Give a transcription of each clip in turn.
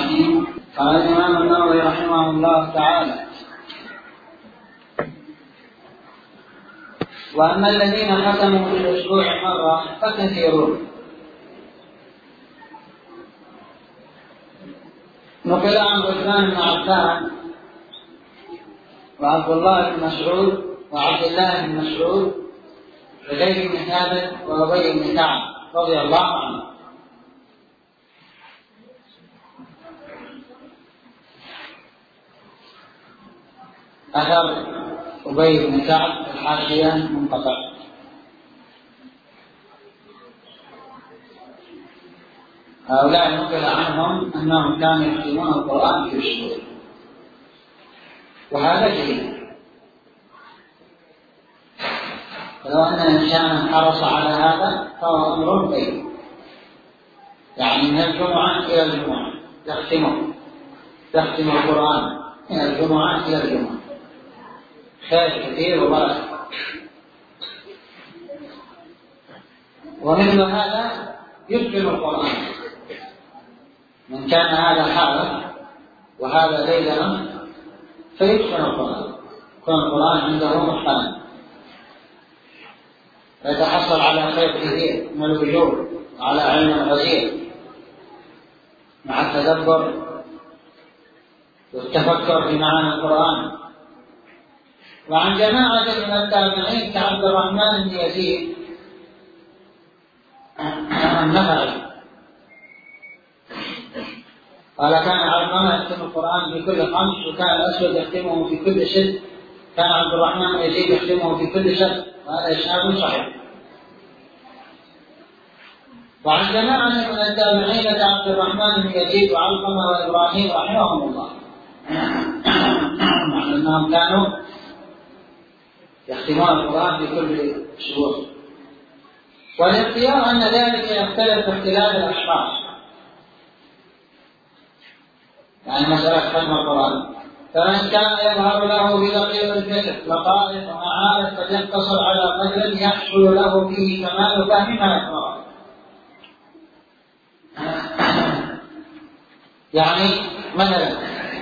الرحيم. قال الإمام النووي رحمه الله تعالى: وأما الذين ختموا في الأسبوع مرة فكثيرون. نقل عن عثمان بن عفان وعبد الله بن مسعود وعبد الله بن مسعود وزيد بن ثابت وأبي بن كعب رضي الله عنه أثر أبي بن كعب الحاشية منقطع. هؤلاء نقل عنهم أنهم كانوا يختمون القرآن في أسبوع، وهذا جيد. فلو أن إنسانا حرص على هذا فهو أمر طيب، يعني من الجمعة إلى الجمعة يختم القرآن من الجمعة إلى الجمعة، خير كثير وبركة. ومثل هذا يتقن القرآن، من كان هذا حاله وهذا ليلا فيتقن القرآن، يكون القرآن عنده محكما، فيتحصل على خير كثير من الوجوه وعلى علم غزير مع التدبر والتفكر في معاني القرآن. وعن جماعة من التابعين كعبد الرحمن بن يزيد النخعي قال: كان علقمة يختم القرآن في كل 5، وكان الأسود يختمه في كل 6، كان عبد الرحمن بن يزيد يختمه في كل 7، وهذا إسناد صحيح. وعن جماعة من التابعين كعبد الرحمن بن يزيد وعلقمة وإبراهيم رحمهم الله أنهم كانوا يختمون القرآن في كل أسبوع. والاختيار أن ذلك يختلف باختلاف الأشخاص، يعني مسألة ختم القرآن، فمن كان يظهر له بدقيق الفكر لطائف ومعارف قد يقتصر على قدر يحصل له فيه كمال فهم ما يقرأ. يعني مثلا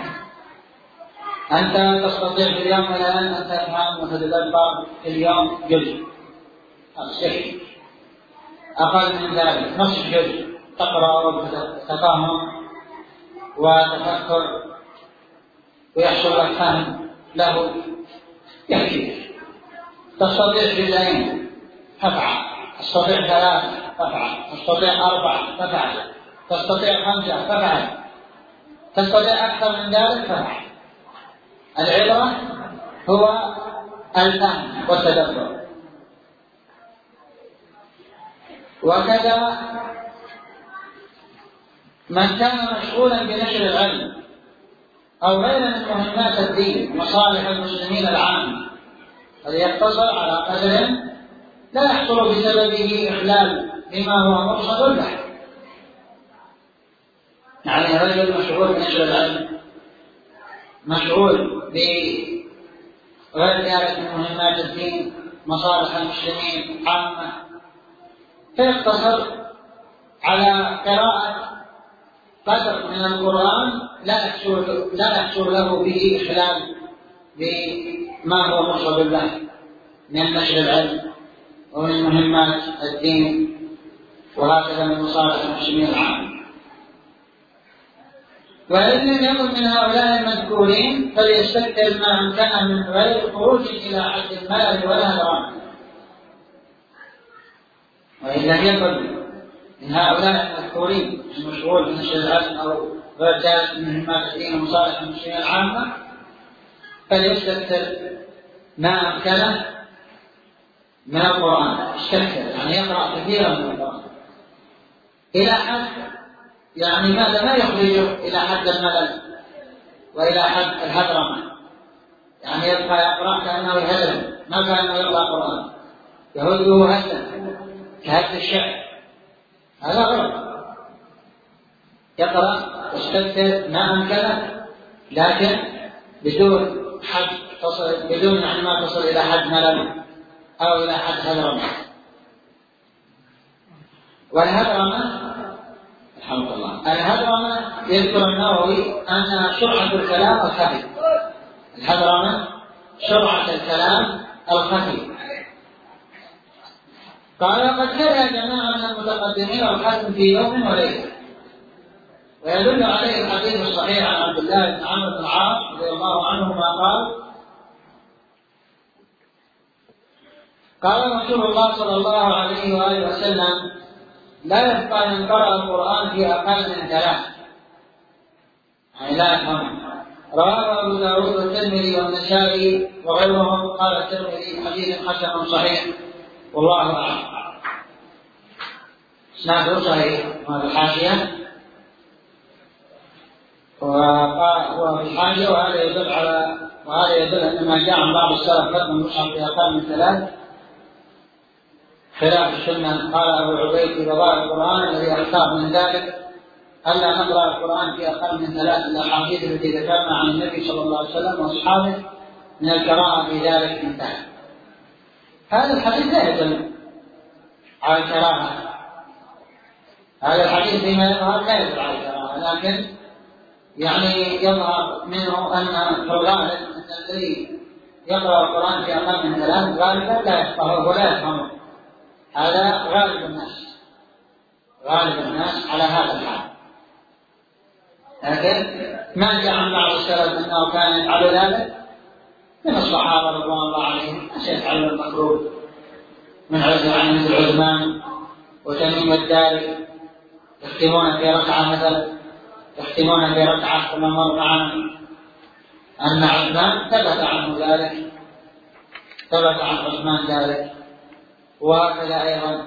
أنت تستطيع في اليوم الآن أن تفهم وتتدبر في اليوم جزء الصحي، أقل من ذلك نصف جزء تقرأ وتتفهم وتفكر ويحصل لك فهم له يكفي. تستطيع جزئين تفعل، تستطيع 3 تفعل، تستطيع 4 تفعل، تستطيع 5 تفعل، تستطيع أكثر من ذلك تفعل. العبرة هو الفهم والتدبر. وكذا من كان مشغولا بنشر العلم أو غير من مهمات الدين ومصالح المسلمين العامة فليقتصر على قدر لا يحصل بسببه إخلال بما هو مرصد له. يعني رجل مشغول بنشر العلم، مشغول بغير ذلك من مهمات الدين مصالح المسلمين عامة، فيقتصر على قراءة قدر من القرآن لا يحصل له به إخلال بما هو مرصد له من نشر العلم ومن مهمات الدين وهكذا من مصالح المسلمين العامة. وإن لم يكن من هؤلاء المذكورين فليستكثر ما أمكنه من غير خروج إلى حد الملل ولا هرم. وإن لم يكن من هؤلاء المذكورين المشغول بنشر العلم أو غير ذلك من مهمات الدين ومصالح المسلمين العامة فليستكثر ما أمكنه من القرآن، يستكثر يعني يقرأ كثيرا من القرآن إلى حد يعني ماذا ما يخرجه إلى حد الملل وإلى حد الهدرمة، يعني يبقى يقرأ كأنه يهدم ما كأنه يقرأ قرآن، يهده هدا كهد الشعر، هذا غلط. يقرأ واستكثر ما أمكنه لكن بدون حد بدون يعني ما تصل إلى حد ملل أو إلى حد هدرمة. والهدرمة رحمه الله. الهذرمة يذكر النووي أن شرعة الكلام الخفي. الهذرمة شرعة الكلام الخفي. قال قد كره جماعة من المتقدمين الحزم في يوم وليلة، ويدل عليه الحديث الصحيح عن عبد الله بن عمرو بن العاص رضي الله عنهما قال رسول الله صلى الله عليه وآله وسلم: لا يبقى من قرأ القرآن في أقل من 3، يعني لا يفهم. رواه أبو داود والترمذي والنسائي وغيرهم. قال الترمذي: حديث حسن صحيح، والله أعلم. إسناده صحيح. هذا الحاشية وفي الحاشية، وهذا يدل أن ما جاء عن بعض السلف ختم المصحف في أقل من 3 خلاف السنة. قال أبو عبيد في قضاء القرآن الذي أختار من ذلك ألا نقرأ القرآن في أقل من 3 الأحاديث التي ذكرنا عن النبي صلى الله عليه وسلم وأصحابه من الكراهة في ذلك انتهى. هذا الحديث لا يدل على الكراهة. هذا الحديث فيما يظهر لا يدل على الكراهة، لكن يعني يظهر منه أن في الغالب أن الذي يقرأ القرآن في أقل من 3 غالبا لا يفقهه ولا يفهمه. هذا غالب الناس على هذا الحال. لكن ما جاء عن بعض السلف أنه كان يفعل ذلك من الصحابة رضوان الله عليهم، يفعلون المكروه من مثل عثمان وتميم الداري، يختمون في ركعة مثلا، يختمون في ركعة كما مر معنا أن عثمان ثبت عنه ذلك، ثبت عن عثمان ذلك. وهكذا أيضا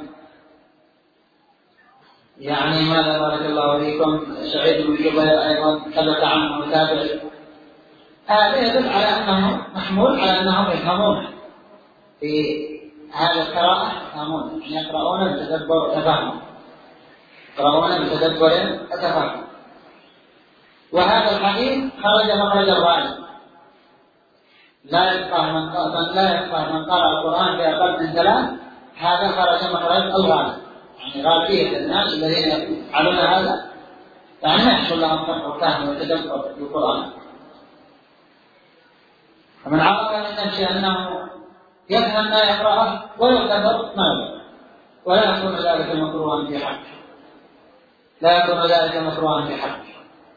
يعني ماذا بارك الله فيكم سعيد بن جبير أيضا ثبت عنه متابع. هذا يدل على أنه محمول على أنهم يفهمون في هذا القراءة، يفهمون يقرؤون بتدبر وتفهم، يقرؤون بتدبر وتفهم. وهذا الحديث خرج مخرج الغالب، لا يفقه من قرأ القرآن في أقل من 3. هذا خرج مخرج الغالب، يعني غالبية الناس الذين يفعلون هذا يعني ما يحصل لهم فهم وتدبر بالقرآن. فمن عرف من نفسه أنه يفهم ما يقرأه ويعتبر ما يقرأ، ولا يكون ذلك مكروها في حقه، لا يكون ذلك مكروها في حقه.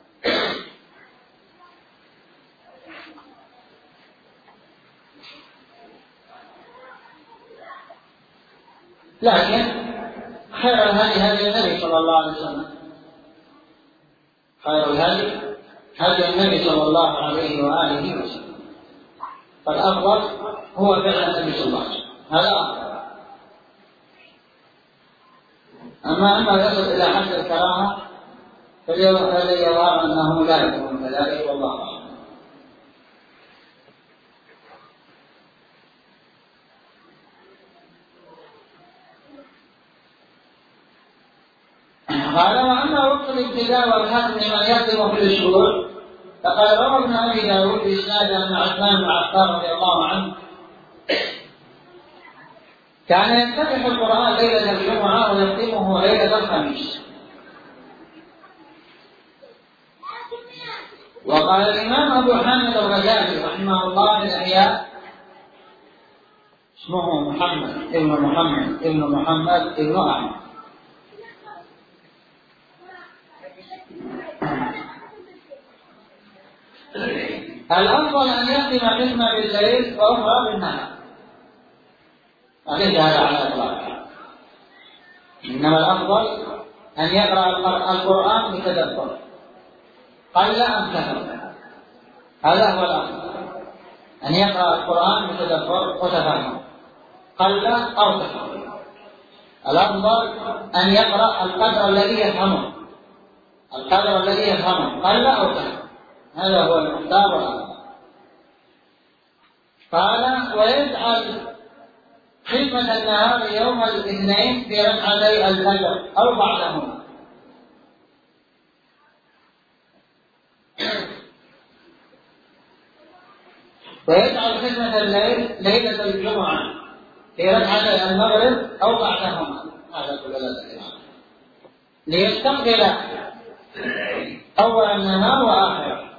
لكن خير الهدي هدي النبي صلى الله عليه وسلم، خير الهدي هدي النبي صلى الله عليه وآله وسلم، فالأفضل هو فعل النبي صلى الله عليه وسلم، هذا أفضل. أما يصل إلى حد الكراهة فليظهر أنه لا يكون كذلك، والله أعلم. قال: وأما وقت الابتداء والختم لمن يختم في الأسبوع فقد روى ابن أبي داود بإسناد أن عثمان بن عفان رضي الله عنه كان يفتتح القرآن ليلة الجمعة ويختمه ليلة الخميس. وقال الإمام أبو حامد الغزالي رحمه الله في الإحياء: اسمه محمد ابن أحمد. الأفضل أن يختم قسمة بالليل وأخرى بالنهار، ليس هذا على الإطلاق، إنما الأفضل أن يقرأ القرآن بتدبر قل أم كثر. هذا هو الأفضل، أن يقرأ القرآن بتدبر وتفهم قل أو كثر. الأفضل أن يقرأ القدر الذي يفهمه، قل أو كثر، هذا هو المختار والأفضل. قال: ويجعل خدمة النهار يوم الاثنين في ركعتي الفجر أو بعدهما. ويجعل خدمة الليل ليلة الجمعة في ركعتي المغرب أو بعدهما. هذا كل ذلك. ليستقبل أول النهار وآخره،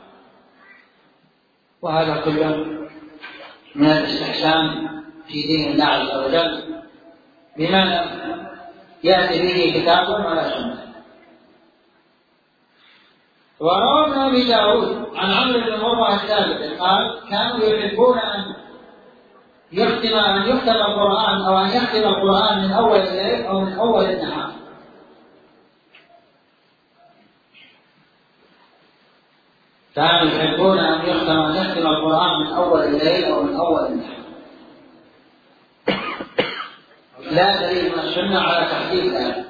وهذا كله من الاستحسان في دين الله عز وجل بما لم يأتي به كتاب ولا سنة. وروى ابن أبي داود عن عمرو بن مرة الثالث قال: كانوا يحبون أن يختم القرآن أو أن يختم القرآن من أول الليل أو من أول النهار. كانوا يحبون أن يختم القرآن من أول الليل أو من أول النهار. لا دليل من السنة على تحديد ذلك.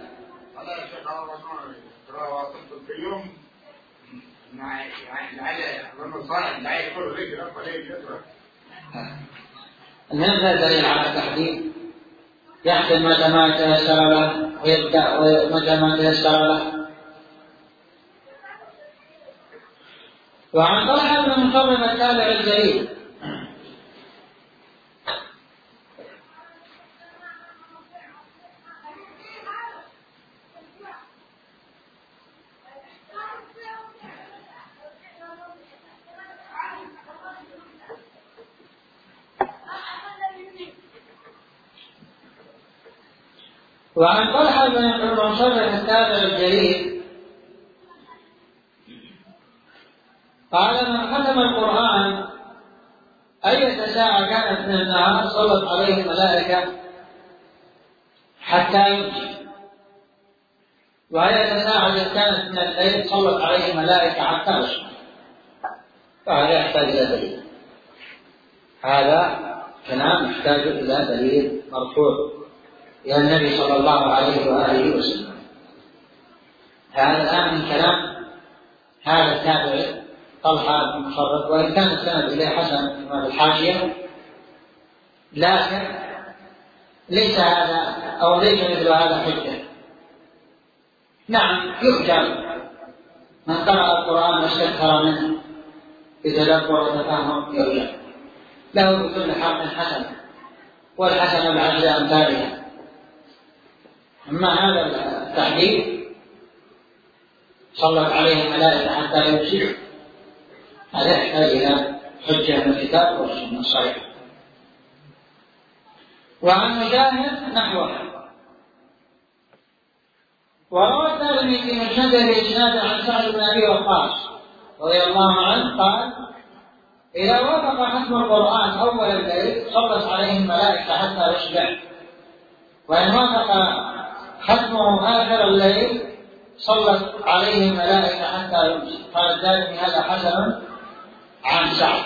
المهم لا دليل على التحديد، يحتم متى ما تيسر له ويبدأ متى ما تيسر له. وعن طلحة بن مصرف التابع الجليل وعن طلحة بن مصرف التابع الجليل قال: من ختم القرآن أية ساعة كانت من النهار صلت عليه الملائكة حتى يمسي، وأية ساعة كانت من الليل صلت عليه الملائكة حتى يصبح. فهذا يحتاج إلى دليل، هذا كلام يحتاج إلى دليل مرفوع إلى النبي صلى الله عليه وآله وسلم. هذا الآن من كلام هذا التابعي طلحة بن مصرف، وإن كان السند إليه حسن كما في الحاشية، لكن ليس هذا أو ليس مثل هذا حجة. نعم يحجب من قرأ القرآن واستكثر منه بتدبر وتفهم يحجب له بكل حق حسن، والحسن بعشر أمثالها. أما هذا التحديد صلت عليه الملائكة حتى يمسي، هذا يحتاج إلى حجة من الكتاب والسنة الصحيحة. وعن مجاهد نحوه. وروى الدارمي في مسنده بإسناد عن سعد بن أبي وقاص رضي الله عنه قال: إذا وافق ختم القرآن أول الليل صلت عليه الملائكة حتى يصبح، وإن وافق ختمه آخر الليل صلت عليه الملائكة حتى يمسي. قال الدارمي: هذا حسن عن سعد.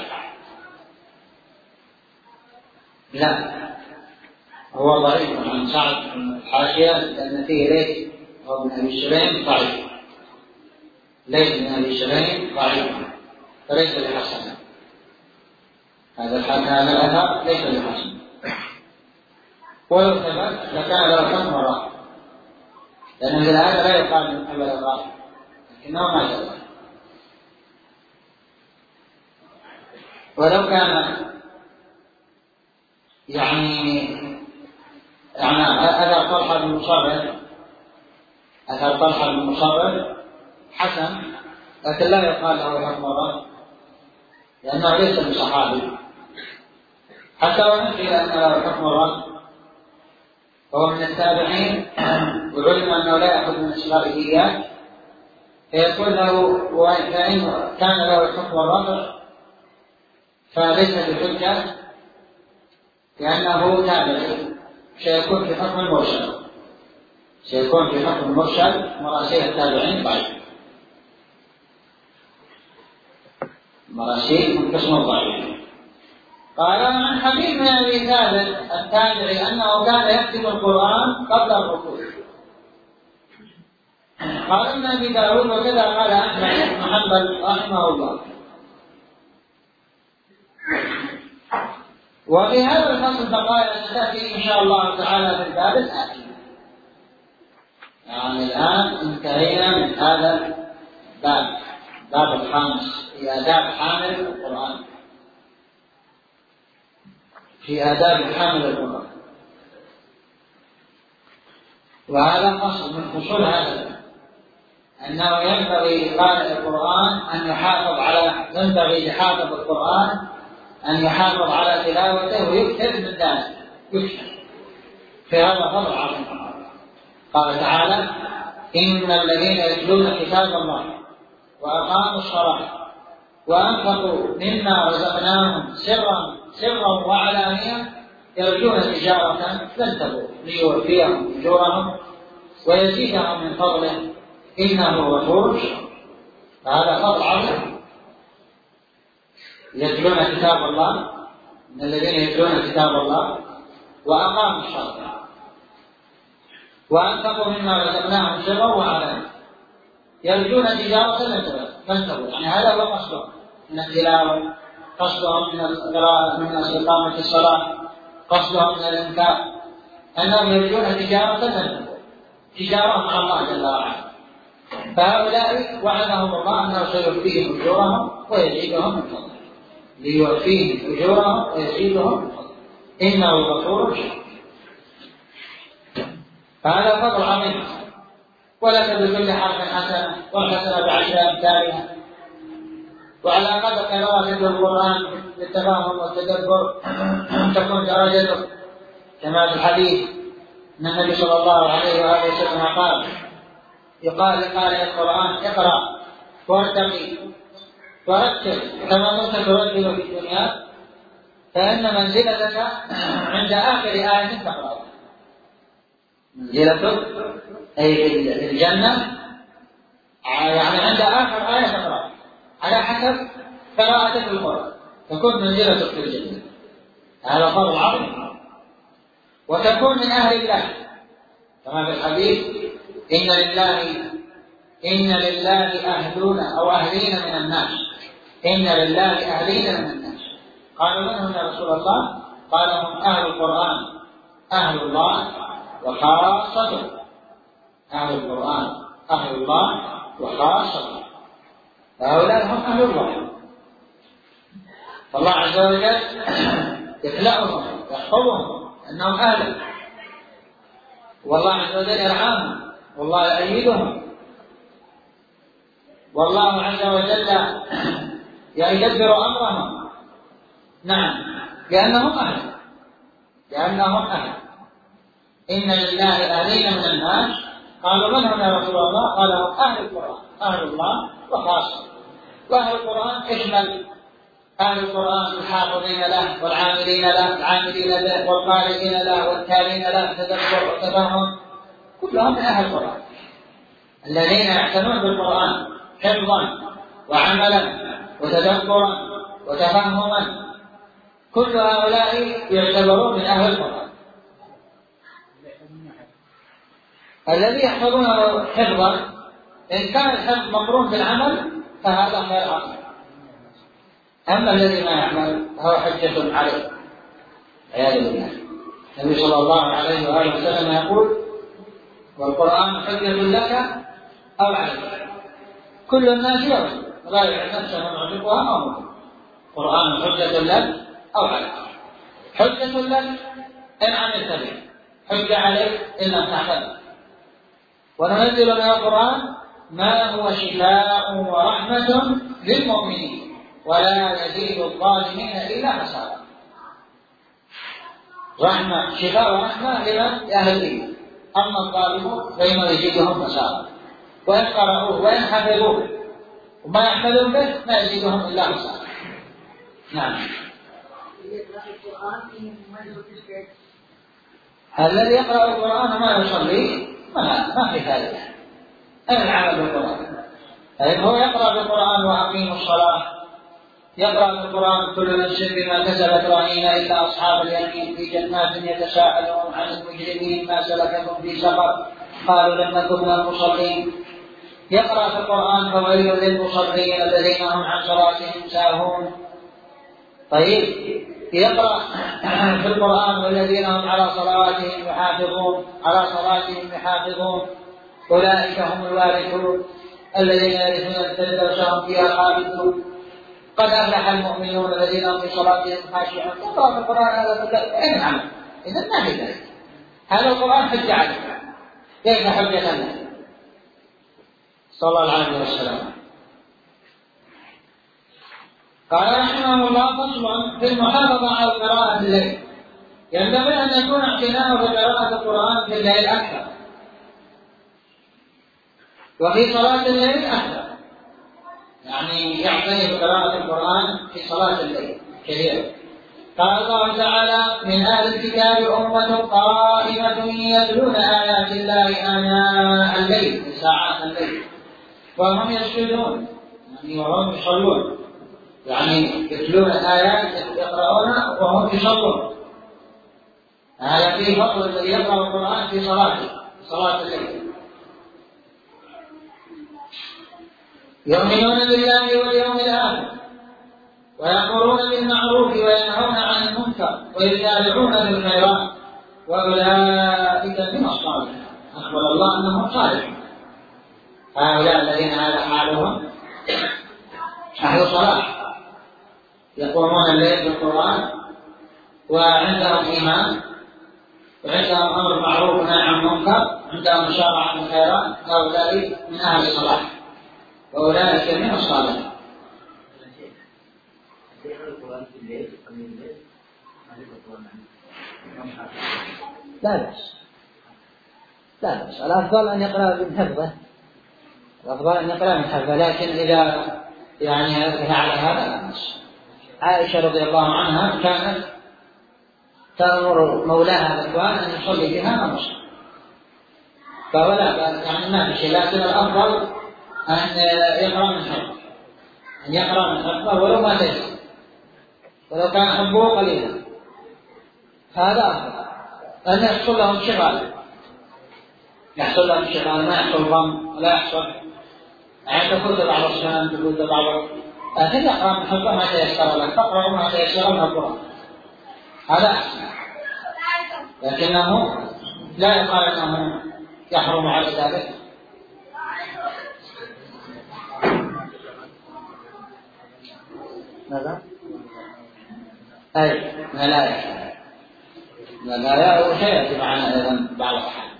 لا، هو ضعيف عن سعد من الحاشية، لأن فيه ليث وابن أبي سليم ضعيف. ليث بن أبي سليم ضعيف فليس بحسن. هذا الأثر ليس بحسن، ولو ثبت لكان له حكم الرأي، لأن مثل هذا لا يقال من قبل الرأي، لكنه ما ثبت. ولو كان يعني أثر طلحة بن مصرف حسن، لكن لا يقال له حكم الرأي لأنه ليس بصحابي، حتى وإن قيل أن له حكم الرأي فهو من التابعين، وعلم أنه لا يأخذ من إسرائيليات، فيكون له، وإن كان له حكم الرأي فليس بحجة لأنه تابعي، سيكون في حكم المرسل، مراسيل التابعين ضعيف، مراسيل من قسم الضعيف. قال: عن حبيب بن أبي ثابت التابعي أنه كان يكتب القرآن قبل الركوع. قال ابن أبي داود: وكذا قال أحمد بن حنبل رحمه الله. وفي هذا الفصل بقايا ستأتي إن شاء الله تعالى في الباب الآتي. يعني الآن انتهينا من هذا الباب الخامس في آداب حامل القرآن، في آداب حامل القرآن، وهذا فصل من فصول هذا الباب. أنه ينبغي لقارئ القرآن أن يحافظ ينبغي لحافظ القرآن أن يحافظ على تلاوته ويكثر من ذلك، يكثر، في هذا فضل عظيم. قال تعالى: إن الذين يتلون كتاب الله وأقاموا الصلاة وأنفقوا مما رزقناهم سرا وعلانية يرجون تجارة لن تبور ليوفيهم أجورهم ويزيدهم من فضله إنه غفور شكور. فهذا فضل عظيم. يتلون كتاب الله، من الذين يتلون كتاب الله وأقاموا الصلاة وأنفقوا مما رزقناهم سرا وعلانية يرجون تجارة لن تبور. يعني هذا هو قصدهم من التلاوة، قصدهم من القراءة، من إقامة الصلاة، قصدهم من الإنفاق، أنهم يرجون تجارة لن تبور، تجارة مع الله جل وعلا. فهؤلاء وعدهم الله أنه سيوفيهم أجورهم ويزيدهم من فضله، ليوفيهم أجورهم ويزيدهم من فضله إنه غفور شكور. فهذا فضل عظيم. ولك بكل حرف حسنة والحسنة بعشر أمثالها. وعلى قدر قراءة القرآن بالتفاهم والتدبر تكون درجتك، كما في الحديث أن النبي صلى الله عليه وآله وسلم يقال لقارئ القرآن: اقرأ وارتقي ورتل كما كنت ترتل في الدنيا، فإن منزلتك عند آخر آية تقرأ. منزلتك أي في الجنة، يعني عند آخر آية تقرأ، على حسب قراءتك القرآن تكون منزلتك في الجنة. هذا فضل عظيم. وتكون من أهل الله، كما في الحديث: إن لله أهلون أو أهلين من الناس. إن لله أهلين من الناس. قالوا: من هم يا رسول الله؟ قال: هم أهل القرآن، أهل الله وخاصته. أهل القرآن أهل الله وخاصته، فهؤلاء هم أهل الله. فالله عز وجل يخلقهم يحفظهم أنهم أهل، والله عز وجل يرعاهم، والله يؤيدهم، والله عز وجل يدبر أمرهم. نعم، لأنهم أهل. إن لله أهلين من الناس. قالوا: من هم يا رسول الله؟ قال: هم أهل القرآن، أهل الله وخاصة. وأهل القرآن اشمل أهل القرآن الحافظين له والعاملين له، العاملين به والقارئين له والتالين له تدبر وتفهم، كلهم من أهل القرآن الذين يعتنون بالقرآن حفظا وعملا وتدبرا وتفهما. كل هؤلاء يعتبرون من أهل القرآن. الذي يحفظونه حفظا، إن كان الحفظ مقرون بالعمل فهذا خير عظيم. أما الذي ما يعمل فهو حجة عليه عياذ بالله. النبي صلى الله عليه وآله وسلم يقول: والقرآن حجة لك أو عليك. كل الناس يرى لا يعلم نفسه معجبها أو مضر. القرآن حجة لك أو عليك. حجة لك إن عملت به، حجة عليك إن لم تعمل. وننزل من القرآن ما هو شفاء ورحمة للمؤمنين ولا يزيد الظالمين إلا خسارا. رحمة، شفاء ورحمة لمن؟ لأهل الدين. أما الظالمون فإنه يزيدهم خسارا، وإن قرأوه وإن حفظوه وما يحملون به ما يزيدهم إلا خسارا. نعم. الذي يقرأ القرآن وما يصلي ما في فائدة. أين العمل بالقرآن؟ هو يقرأ بالقرآن وأقيموا الصلاة، يقرأ بالقرآن: كل نفس بما كسبت رهينة إلا أصحاب اليمين في جنات يتساءلون عن المجرمين ما سلككم في سقر قالوا لم نكن من المصلين. يقرأ في القرآن: فويل للمصلين الذين هم عن صلاتهم ساهون. طيب، يقرأ في القرآن: والذين هم على صلاتهم يحافظون أولئك هم الوارثون الذين يرثون الفردوس هم فيها خالدون قد أفلح المؤمنون الذين هم في صلاتهم خاشعون. يقرأ في القرآن هذا كله أين العمل؟ إذن ما في ذلك. هذا القرآن حجة عليك، ليس حجة لك. صلى الله عليه وسلم. قال رحمه الله: فصل في المحافظة على قراءة الليل. ينبغي أن يكون اعتناؤه بقراءة القرآن في الليل أكثر، وفي صلاة الليل أكثر، يعني يعتني بقراءة القرآن في صلاة الليل كثيرا. قال الله تعالى: من أهل الكتاب أمة قائمة يتلون آيات الله آناء الليل، في ساعات الليل، وهم يسجدون، يعني وهم يصلون، يعني يتلون الآيات يقرؤون وهم يصلون. هذا فيه فضل الذي يقرأ القرآن في صلاته، صلاة الليل. يؤمنون بالله واليوم الآخر، ويأمرون بالمعروف وينهون عن المنكر، ويسارعون بالخيرات، وأولئك من الصالحين. أخبر الله أنهم صالحون. هؤلاء الذين هذا حالهم أهل صلاح، يقومون الليل بالقرآن، وعندهم إيمان، وعندهم أمر معروف ونهي عن المنكر، عندهم مشارعة بالخيرات. هؤلاء من أهل الصلاح، وأولئك من الصالحين. لا بأس، لا بأس. الأفضل أن يقرأ من حفظه، الأفضل أن يقرأ من حفظه، لكن إذا يعني فعل هذا لا بأس. عائشة رضي الله عنها كانت تأمر مولاها الإخوان أن يصلي بها نصف، فهو لا بأس، يعني ما في شيء، لكن الأفضل أن يقرأ من حفظه، أن يقرأ من حفظه ولو ما تيسر، ولو كان حبه قليلا، هذا أفضل. أن يحصل لهم شغال، يحصل لهم شغال، ما يحصل ضم ولا يحصل يعني تفوت بعض السنن، تفوت بعض، لكن يقرأ من حفظه ما تيسر لك، تقرأ ما تيسر من القرآن، هذا أحسن. لكنه لا يقال أنه يحرم على ذلك. ماذا؟ أي ملائكة، ملائكة وسيأتي معنا أيضا بعض الأحيان.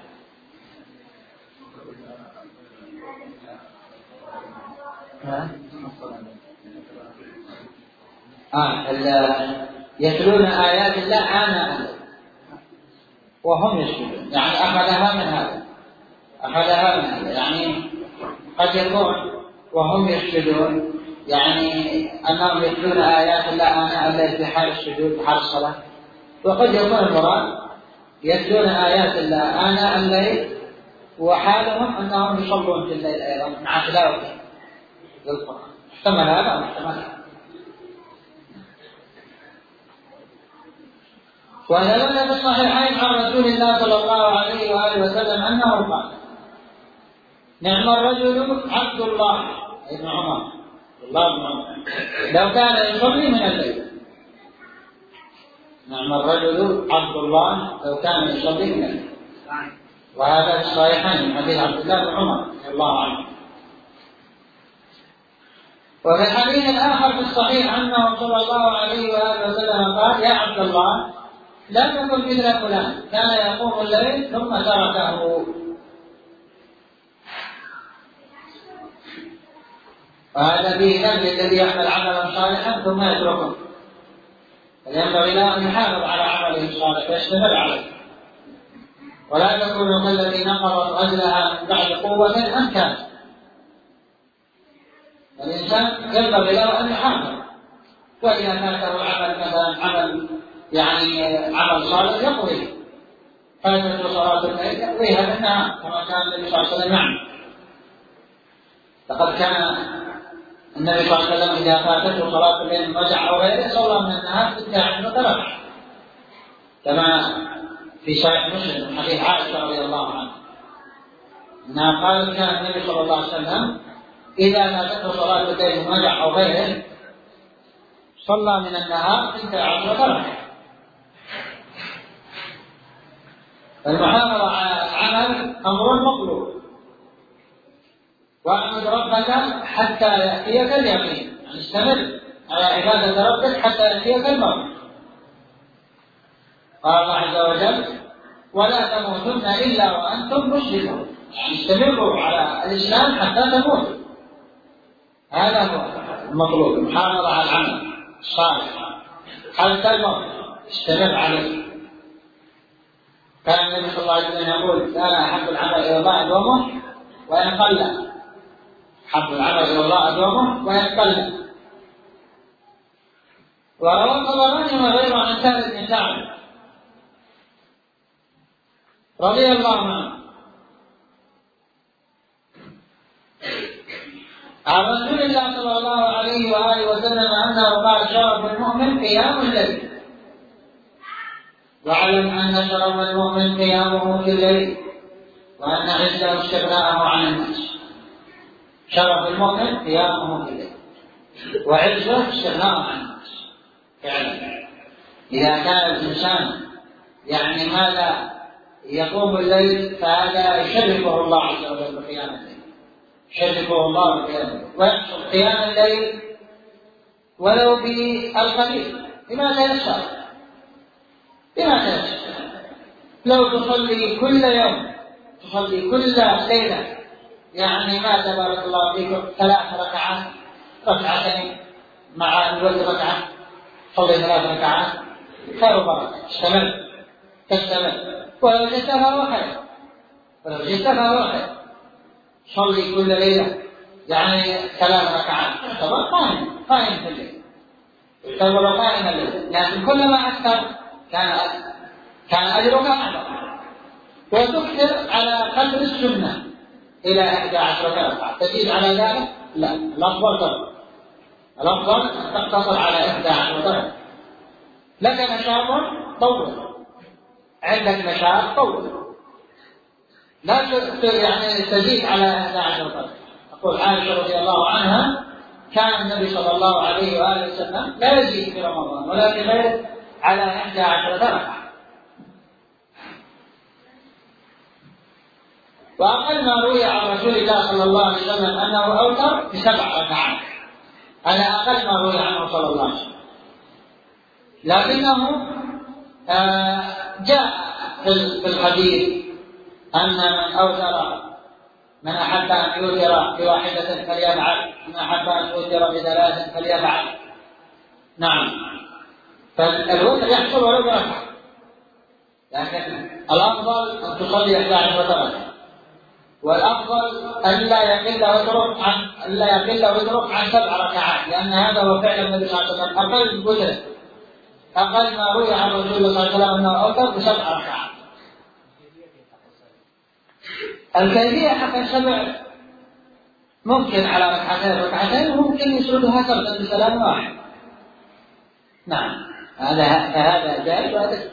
يتلون آيات الله آناء الليل وهم يسجدون، يعني أخذها من هذا، أخذها من هذا، يعني قد يكون وهم يسجدون، يعني أنهم يتلون آيات الله آناء الليل في حال السجود، في حال الصلاة. وقد يكون المراد يتلون آيات الله آناء الليل وحالهم أنهم يصلون في الليل أيضا مع تلاوته للقرآن. احتمل هذا واحتمل هذا. وثبت في الصحيحين عن رسول الله صلى الله عليه وآله وسلم أنه قال: نعم الرجل عبد الله ابن عمر، لو كان يصلي من الليل. نعم الرجل عبد الله لو كان يصلي من الليل. وهذا في الصحيحين من حديث عبد الله بن عمر رضي الله عنه. وفي الحديث الآخر في الصحيح أنه صلى الله عليه وآله وسلم قال: يا عبد الله لا تكن مثل فلان كان يقوم الليل ثم تركه. وهذا فيه ذنب الذي يعمل عملا صالحا ثم يتركه، فينبغي له أن يحافظ على عمله الصالح ويستمر عليه، ولا تكون كالتي نقضت غزلها من بعد قوة أنكاثا. الإنسان ينبغي له أن يحافظ، وإذا فاته عمل مثلا عمل يعني عمل صالح يقضي، فاتته صلاة الليل يقضيها بالنهار كما كان النبي صلى الله عليه وسلم يعمل. لقد كان النبي صلى الله عليه وسلم إذا فاتته صلاة الليل من رجع أو غيره صلى من النهار 16 ركعة، كما في صحيح مسلم من حديث عائشة رضي الله عنها أنها قالت: كان النبي صلى الله عليه وسلم إذا فاتته صلاة الليل من رجع أو غيره صلى من النهار 16 ركعة. المحافظة على العمل أمر مطلوب، واعبد ربك حتى يأتيك اليقين، يعني استمر على عبادة ربك حتى يأتيك الموت. قال الله عز وجل: ولا تموتن إلا وأنتم مسلمون. يعني استمروا على الإسلام حتى تموت. هذا هو المطلوب، المحافظة على العمل الصالح حتى الموت، استمر عليه. كان النبي صلى الله عليه وسلم يقول: كان أحب العمل إلى الله أدومه وإن قل. أحب العمل إلى الله أدومه وإن قل. وروى الطبراني وغيره عن ثابت بن سعد رضي الله عنه عن رسول الله صلى الله عليه وآله وسلم أنه قال: شرف المؤمن قيام الليل، واعلم أن شرف المؤمن قيامه في الليل، وأن عزه استغناءه عن الناس. شرف المؤمن قيامه في الليل، وعزه استغناءه عن الناس. فعلا إذا كان الإنسان يعني ماذا يقوم الليل فهذا يشرفه الله عز وجل بقيام الليل، يشرفه الله بقيام الليل، ويحصل قيام الليل ولو بالقليل بما تيسر. لو تصلي كل يوم، تصلي كل ليلة، يعني ما تبارك الله فيكم 3 ركعات، ركعتين مع الوتر ركعة، صلي 3 ركعات، خير وبركة. تستمر ولو جئتها هو خير، صلي كل ليلة يعني 3 ركعات، طبعا قائم في الليل، يعتبر قائم الليل، لكن كلما أكثر كان أجرك أعظم. وتكثر على قدر السنة إلى 11 ركعة، تزيد على ذلك لا، الأفضل أن تقتصر على 11 ركعة. لك نشاط طول، عندك نشاط طول، لا يعني تزيد على 11 ركعة. تقول عائشة رضي الله عنها: كان النبي صلى الله عليه وآله وسلم لا يزيد في رمضان ولا في غيره على 11 ركعة. وأقل ما روي عن رسول الله صلى الله عليه وسلم أنه أوتر ب7 ركعات، هذا أقل ما روي عنه صلى الله عليه وسلم. لكنه جاء في الحديث أن من أحب أن يوتر ب1 فليفعل، من أحب أن يوتر ب3 فليفعل. نعم، فالوتر يحصل ولو بركعة، لكن الأفضل أن تصلي 11 ركعة، والأفضل ألا يقل ويترك عن 7 ركعات، لأن هذا هو فعل النبي صلى الله عليه وسلم. أقل ما روي عن رسول الله صلى الله عليه وسلم أنه أوتر ب7 ركعات. الكيفية حق السبع ممكن على ركعتين، وممكن يسردها سردا بسلام واحد. نعم، هذا جائز وهذا.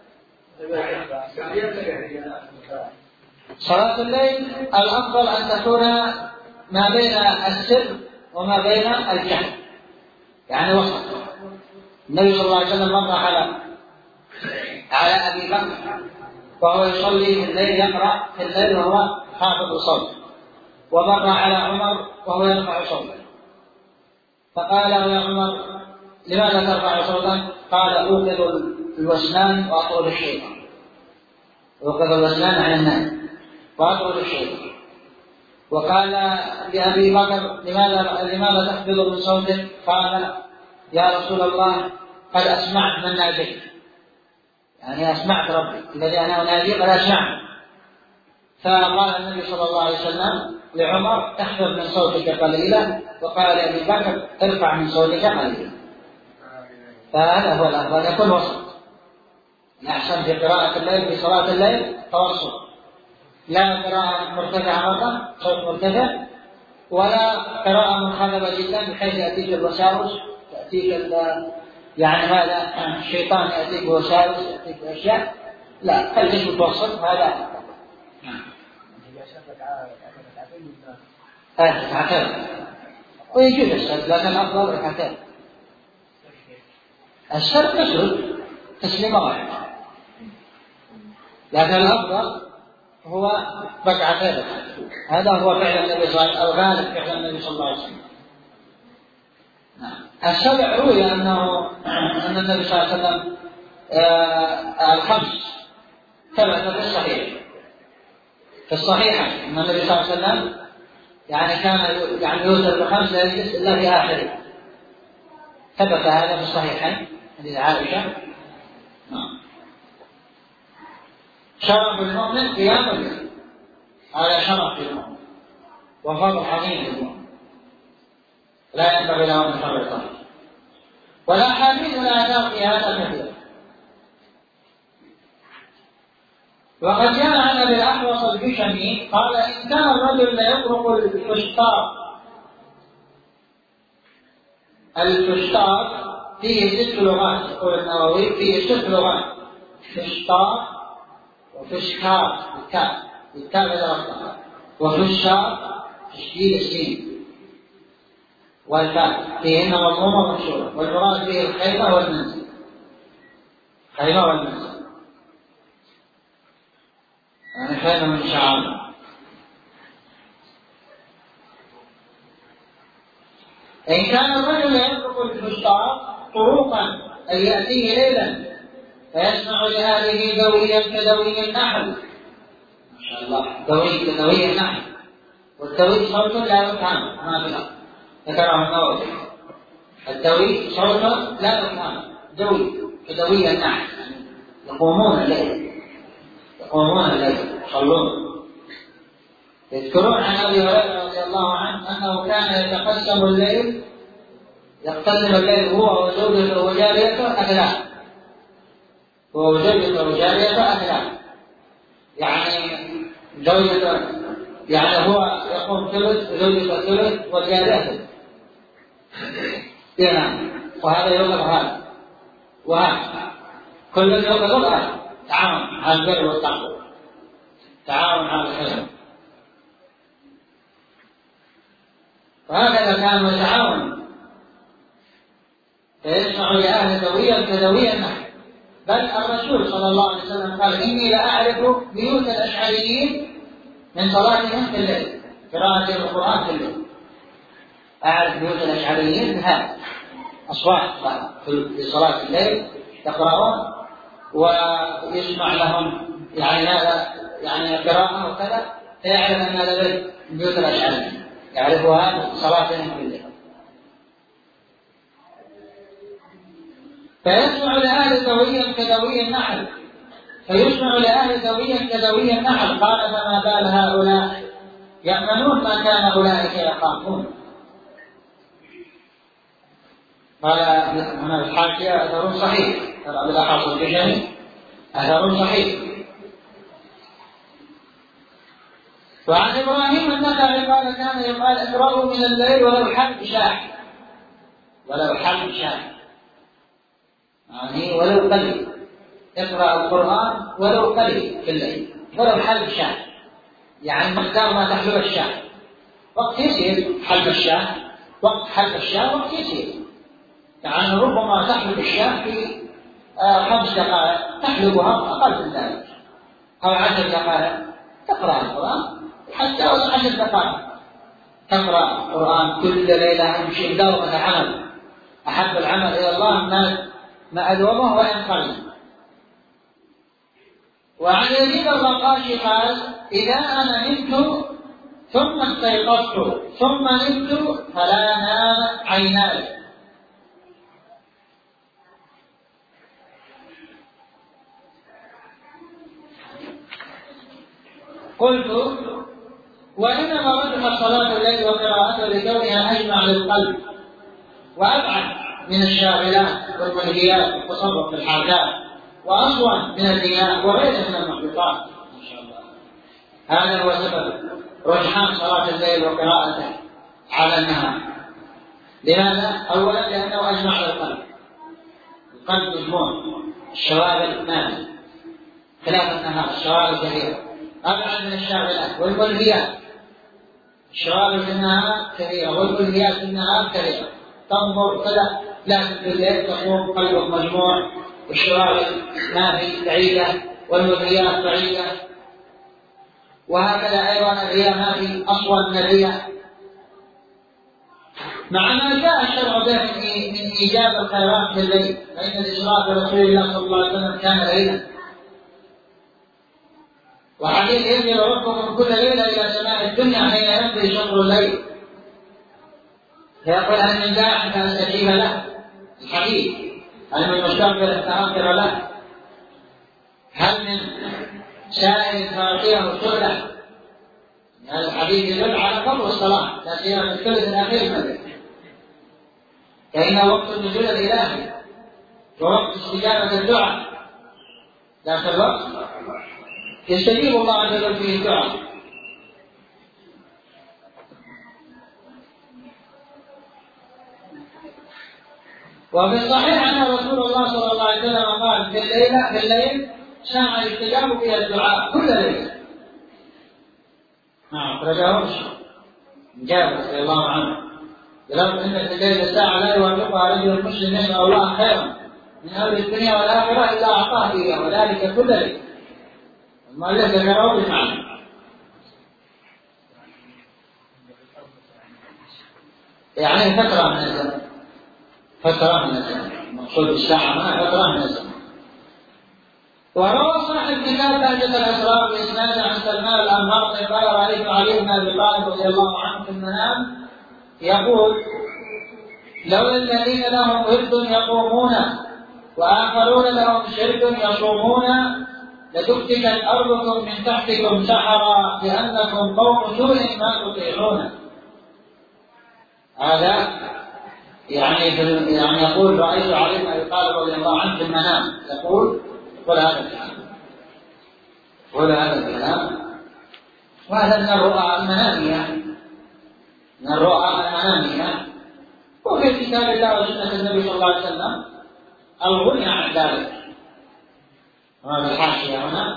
صلاة الليل الأفضل أن تكون ما بين السر وما بين الجهر، يعني وسط. النبي صلى الله عليه وسلم مر على أبي بكر وهو يصلي في الليل، يقرأ في الليل وهو خافض صوته، ومر على عمر وهو يرفع صوته، فقال يا عمر: لماذا ترفع صوتك؟ قال: أوقظ الوسنان وأطرد الشيطان. أوقظ الوسنان عن الناس وأطرد الشيطان. وقال لأبي بكر: لماذا تخفض من صوتك؟ قال: يا رسول الله، قد أسمعت من ناجيت، يعني أسمعت ربي الذي أنا أنادي قد أسمعت. فقال النبي صلى الله عليه وسلم لعمر: اخفض من صوتك قليلا، وقال لأبي بكر: ارفع من صوتك قليلا. فهذا هو الأفضل، يكون وسط. الأحسن في قراءة الليل، في صلاة الليل، توسط، لا قراءة مرتفعة مرة، صوت مرتفع، ولا قراءة منخفضة جدا بحيث يأتيك الوساوس، يأتيك يعني ماذا الشيطان يأتيك بوساوس، يأتيك بأشياء. لا، خليك متوسط، هذا ركعتين، ويجوز السرد، لكن الأفضل ركعتين. السرد تسرد تسليمة واحدة، لكن الأفضل هو ركعتين. هذا هو فعل النبي صلى الله عليه وسلم، الغالب فعل النبي صلى الله عليه وسلم. السبع روي أن النبي صلى الله عليه وسلم الخمس ثبت في الصحيح في الصحيحة أن النبي صلى الله عليه وسلم يعني كان يوتر ب5 لا يجلس إلا في آخره. ثبت هذا في الصحيحين حديث عائشة. شرف المؤمن قيام الليل، هذا شرف المؤمن وفضل عظيم للمؤمن لا ينبغي له أن يفرطه. والأحاديث والآثار في هذا كثيرة. وقد جاء عن أبي الأحوص الجشمي قال: إن كان الرجل ليطرق الفشتار فيه 6 لغات، يقول النووي فيه 6 لغات: فشتار وفشكار بالتاء بالرفع، وفشار تشديد السين والفاء فيهن مضمومة ومكسورة، والمراد به الخيمة والمنزل. خيمة والمنزل يعني خيمة من شعار. إن كان الرجل يطرق الفشتار طروقا أي يأتيه ليلا فيسمع لهذه دويا كدوي النحل. ما شاء الله، دوي كدوي النحل، والدوي صوت لا يفهم ما بلا ذكره النووي. الدوي صوت لا يفهم، دوي كدوي النحل، يقومون الليل يصلون. يذكرون عن ابي هريره رضي الله عنه انه كان يتقسم الليل، يقتسم الليل هو وزوجته وجاريته أثلاث، يعني زوجته يعني هو يقوم ثلث وزوجته ثلث والجارية ثلث. وهذا يوقف هذا وهذا، كل يوقف هذا. تعاون على البر والتقوى، تعاون على الخير. وهكذا كانوا يتعاونون فيسمع لأهل دويا كدوي النحل. بل الرسول صلى الله عليه وسلم قال: إني لأعرف بيوت الأشعريين من صلاتهم في الليل، قراءة القرآن في الليل. أعرف بيوت الأشعريين بهذا أصوات في صلاة الليل يقرأون ويسمع لهم يعني هذا يعني قراءة وكذا، فيعرف أن هذا بيوت الأشعريين، يعرفها صلاتهم في الليل. فيسمع لأهل دويا كدوي النحل، قال: فما بال هؤلاء يأمنون ما كان أولئك يخافون. قال هنا الحاشية: أثر صحيح، قال بالأحاص الجشمي أثر صحيح. وعن إبراهيم النخعي قال: كان يقال: اقرأوا من الليل ولو حب شاح، يعني ولو قليل، اقرأ القرآن ولو قليل في الليل، ولو حلب شاه، يعني مقدار ما تحلب الشاه. وقت يسير حلب الشاه، وقت حلب الشاه وقت يسير، يعني ربما تحلب الشاه في 5 دقائق، تحلبها أقل من ذلك، أو 10 دقائق تقرأ القرآن، حتى 10 دقائق تقرأ القرآن كل ليلة. يمشي دورة عمل، أحب العمل إلى الله ما أدومه وإن قل. وعن يزيد الرقاشي قال: إذا أنا نمت ثم استيقظت ثم نمت فلا نام عيناي. قلت: وإنما وجب صلاة الليل وقراءته لكونها أجمع للقلب وأبعد من الشاغلات والملهيات والتصرف في الحركات، وأصون من الرياء وغيرها من المخلوقات. ما شاء الله. هذا هو سبب رجحان صلاة الليل وقراءته على النهار. لماذا؟ أولا لأنه أجمع للقلب، القلب مجموع، الشواغل مالي، خلاف النهار الشواغل كثيرة. أبعد من الشاغلات والملهيات، الشواغل في النهار كثيرة والملهيات في النهار كثيرة. تنظر كذا لكن في الليل تقوم قلبك مجموع، والشواغل ما في بعيدة والملهيات بعيدة. وهكذا أيضا الرياء ما في أصول من الرياء، مع ما جاء الشرع به من إيجاب الخيرات في الليل، فإن الإسراء برسول الله صلى الله عليه وسلم كان ليلا، وحديث ينزل ربكم كل ليلة إلى سماء الدنيا حين يمضي شطر الليل فيقول هل من داع فأستجيب له الحديث، هل من مستغفر فأغفر له، هل من سائل فأعطيه سؤله. هذا الحديث يدل على فضل الصلاة لا سيما في الثلث الأخير من الليل، فإنه وقت النزول الإلهي ووقت استجابة الدعاء، ذاك الوقت يستجيب الله عز وجل فيه الدعاء. وفي الصحيح أن رسول الله صلى الله عليه وسلم قال في الليل ساعة يستجاب فيها الدعاء كل ليلة. أخرجه جابر رضي الله عنه يقول إن في الليل الساعة لا يوافقها رجل مسلم يسأل الله خيرا من أمر الدنيا والآخرة إلا أعطاه إياه وذلك كل ليلة. المؤلف ذكره بالمعنى. يعني فترة من الزمن، فترة من الزمن، المقصود بالساعة ما فترة من الزمن. وروى صاحب كتاب بهجة الأسرار بإسناد عن سلمان الأنهار قال رأيت علي بن أبي طالب رضي الله عنه في المنام يقول لولا الذين لهم ورد يقومون وآخرون لهم شرك يصومون لتفتكت أرضكم من تحتكم سحرا لأنكم قوم سوء ما تطيعون. هذا يعني يقول رأيت علي بن أبي طالب رضي الله عنه في المنام يقول هذا الكلام وهذا من الرؤى المنامية، من الرؤى المنامية. وفي كتاب الله وسنة النبي صلى الله عليه وسلم الغني عن ذلك. وهذا الحاشية هنا.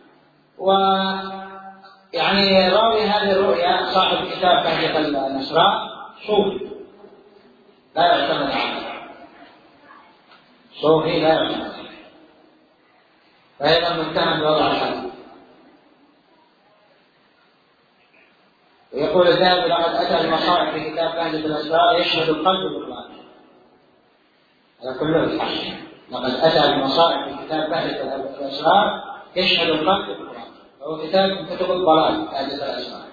ويعني راوي هذه الرؤيا صاحب كتاب بهجة الأسرار صوفي لا يعتمد عليه، صوفي لا يعتمد عليه، فأيضا متهم بوضع الحديث. ويقول الذهبي لقد أتى المصائب في كتاب بهجة الأسرار يشهد القلب بالقرآن. هذا كله الحاشية. لقد أتى المصائب في كتاب بهجة الأسرار يشهد القلب بالقرآن، وهو كتاب من كتب الضلال بهجة الأسرار.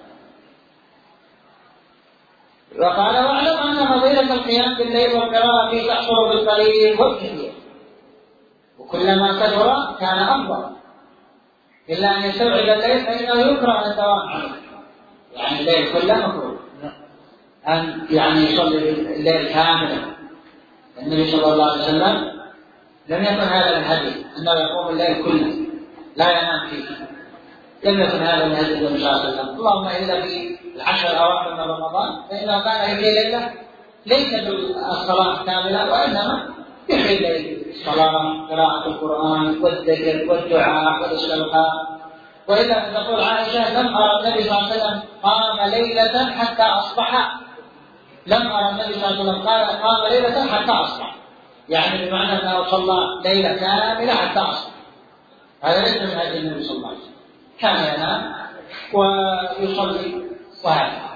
وقال واعلم أن فضيلة القيام بالليل والقراءة فيه تحصل بالقليل والكثير، وكلما كثر كان أفضل، إلا أن يستوعب الليل فإنه يكره الدوام عليه. يعني الليل كله مكروه أن يصلي الليل كاملا. النبي صلى الله عليه وسلم لم يكن هذا الهدي أنه يقوم الليل كله لا ينام فيه، لم يكن هذا الهدي النبي صلى الله عليه وسلم. اللهم إلا في العشر الأواخر من رمضان فإنه كان في ليلة ليس بالصلاة كاملة وإنما يحيي الليل الصلاة، قراءة القرآن والذكر والدعاء والاستغفار. وإذا تقول عائشة لم أرى النبي صلى الله عليه وسلم قام ليلة حتى أصبح، لم أرى النبي صلى الله عليه وسلم قام ليلة حتى أصبح، يعني بمعنى أنه صلى ليلة كاملة حتى أصبح. هذا ليس من هدي النبي صلى الله عليه وسلم، كان ينام ويصلي وهكذا.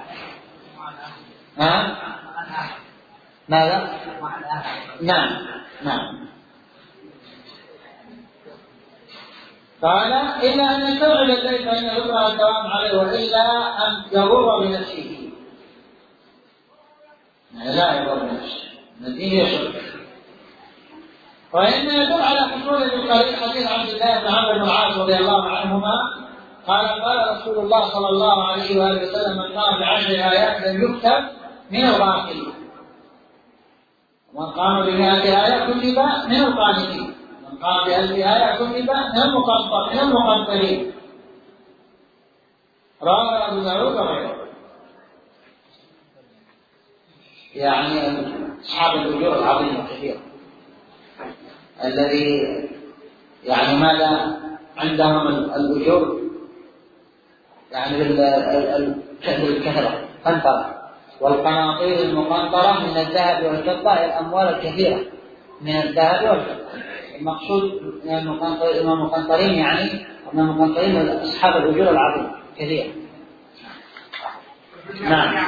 ماذا؟ نعم. قال إلا أن يستوعب الليل فإنه يكره الدوام عليه، وإلا أن يضر بنفسه. لا يضر بنفسه، الدين يشرب. وإن يدل على حصول بالقليل حديث عبد الله بن عمرو بن العاص رضي الله عنهما قال رسول الله صلى الله عليه وآله وسلم من قام ب10 آيات لم يكتب من الغافلين، ومن قام ب100 آية كتب من القانتين، من قام ب1000 آية كتب من المقنطرين. رواه أبو داود وغيره. يعني أصحاب الأجور العظيمة كثيرة الذي يعني ماذا عندهم الأجور يعني بالكثرة قنطرة، والقناطير المقنطرة من الذهب والفضة الأموال الكثيرة من الذهب والفضة. المقصود من المقنطرين يعني من المقنطرين أصحاب الأجور العظيمة كثيرة. نعم.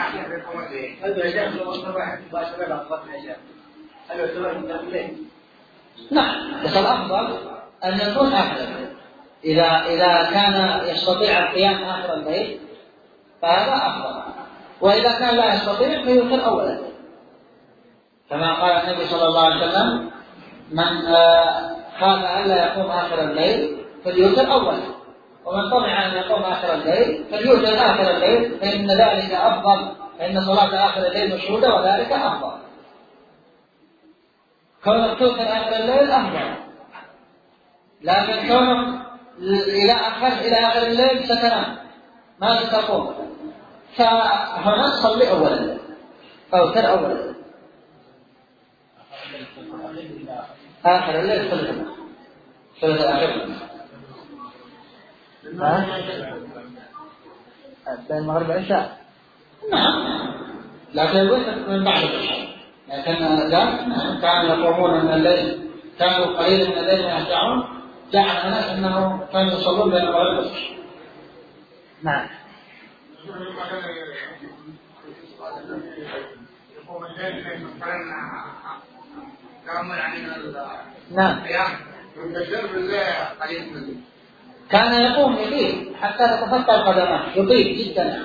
نعم، بس الأفضل أن يكون أهلا، إذا كان يستطيع القيام آخر الليل فهذا أفضل، وإذا كان لا يستطيع فيوتر أولا، كما قال النبي صلى الله عليه وسلم: من خاف ألا يقوم آخر الليل فليوتر أولا، ومن طمع أن يقوم آخر الليل فليوتر آخر الليل، فإن ذلك أفضل، فإن صلاة آخر الليل مشهودة وذلك أفضل. كونك توتر آخر الليل أفضل، لكن كونك إلى آخر الليل ستنام ما ستقوم، فهنا تصلي أولا أوتر أولا. آخر الليل ثلث آخر بين المغرب والعشاء. نعم، لكن الوتر من بعد العشاء. لكن كانوا يقومون من الليل، كانوا قليلا من الليل يرجعون، جعل الناس أنه كانوا يصلون بين المغرب والعشاء. نعم. نعم. كان يقوم يطيل حتى تتفطر قدمه، يطيل جدا،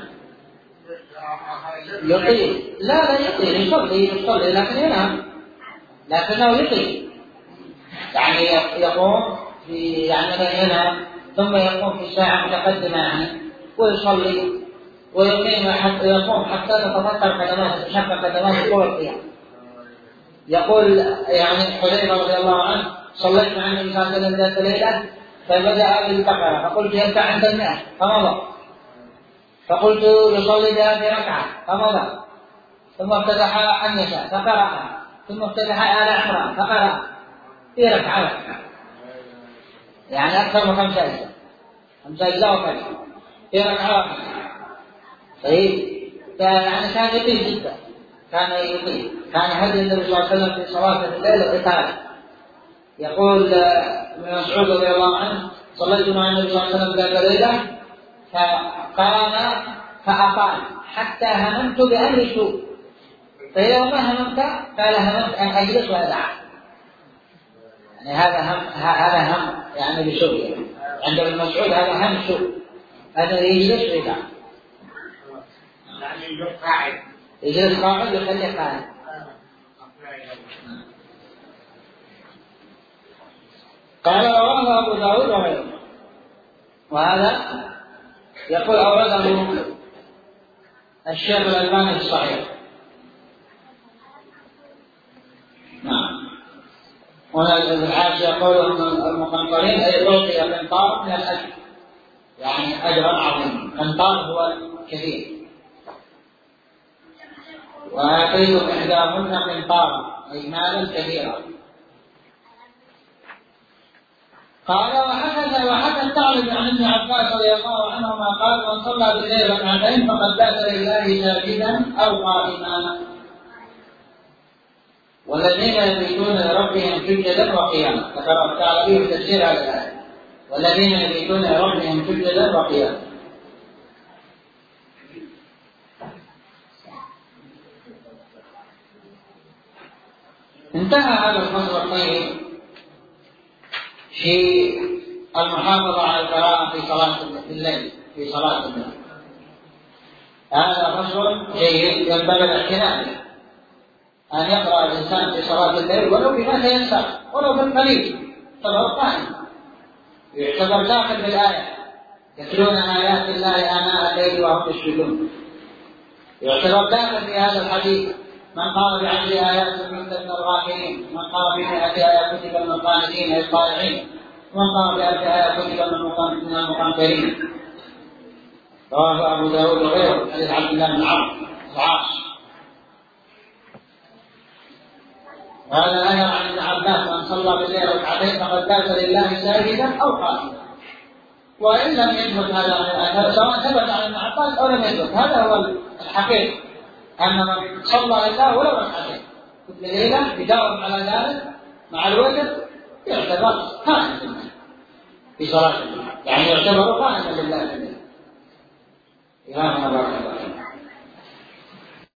يطيل. لا يطيل، يصلي لكن ينام، لكنه يطيل، يعني يقوم يعني ينام ثم يقوم في ساعة متقدمة يعني ويصلي ويقيم حتى يقوم حتى تتفطر قدماه، تتشقق قدماه طول القيام. يقول يعني حذيفة رضي الله عنه: صليت مع النبي صلى الله عليه وسلم ذات ليلة فبدأ بالبقرة فقلت: يركع عند 100 فمضى، فقلت: يصلي بها في ركعة فمضى، ثم افتتح النساء فقرأ، ثم افتتح آل عمران فقرأ في ركعة، يعني أكثر من 5 أجزاء وكذا في ركعة. طيب، يعني كان يطيل جدا، كان يطيل. كان هدي النبي صلى الله عليه وسلم في صلاة الليل الإطالة. يقول ابن مسعود رضي الله عنه: صليت مع النبي صلى الله عليه وسلم ذات ليلة فقام فأطال حتى هممت بأمر سوء، فإذا ما هممت قال: هممت أن أجلس وأدعى. يعني هذا هم يعني بسوء، عند ابن مسعود هذا هم سوء، هذا يجلس ويدعى، يعني يجلس قاعد ويخليه قاعد. قال: رواه أبو داود وغيره، وهذا يقول أورده الشيخ الألباني في الصحيح. نعم. هنا الحاج يقول أن المقنطرين أي أعطي قنطار من الأجر، يعني أجرا عظيما. قنطار هو كثير، وآتيتم إحداهن قنطارا أي مالا كثيرا. قال: وحكى الثعلبي عن ابن عباس رضي الله عنهما قال: من صلى بالليل ركعتين فقد بات لله ساجدا أو قائما، والذين يبيتون لربهم سجدا وقياما. ذكر الثعلبي في تفسير هذه الآية: والذين يبيتون لربهم سجدا وقياما. انتهى هذا الفصل الطيب في المحافظة على القراءة في صلاة الليل، في صلاة الليل. هذا فصل جيد ينبغي الاعتناء به، أن يقرأ الإنسان في صلاة الليل ولو بما تيسر، ولو بالقليل، يعتبر قائم، يعتبر داخل بالآية: يتلون آيات الله آناء الليل وهم يسجدون. يعتبر داخل في هذا الحديث: من قام ب10 آيات كتب من الغافلين، من قام ب100 آيات كتب من القانتين الطائعين، ومن قام ب1000 آيات كتب من المقنطرين. رواه أبو داود وغيره، حديث عبد الله بن عمرو العاص. وهذا أثر عن ابن عباس: من صلى بالليل ركعتين فقد بات لله ساجدا أو قائما. وإن لم يثبت هذا عن الأثر، سواء ثبت عن ابن عباس أو لم يثبت، هذا هو الحقيقة، أن من صلى لله ولو ركعتين كل ليلة يداوم على ذلك مع الوتر يعتبر قائما في صلاة الليل، يعني يعتبر قائما لله. إمامنا بارك الله.